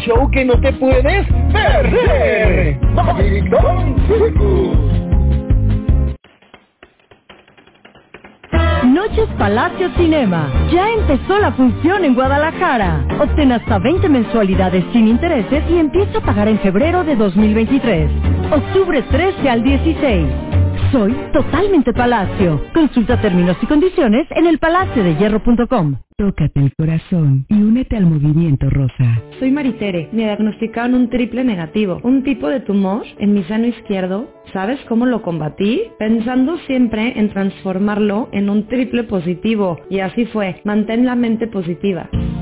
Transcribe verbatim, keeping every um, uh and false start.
show que no te puedes perder. Magicón Circus. Noches Palacio Cinema. Ya empezó la función en Guadalajara. Obtén hasta veinte mensualidades sin intereses y empieza a pagar en febrero de dos mil veintitrés. Octubre trece al dieciséis. Soy totalmente Palacio. Consulta términos y condiciones en el palacio de hierro punto com. Tócate el corazón y únete al movimiento rosa. Soy Maritere. Me diagnosticaron un triple negativo, un tipo de tumor en mi seno izquierdo. ¿Sabes cómo lo combatí? Pensando siempre en transformarlo en un triple positivo. Y así fue. Mantén la mente positiva.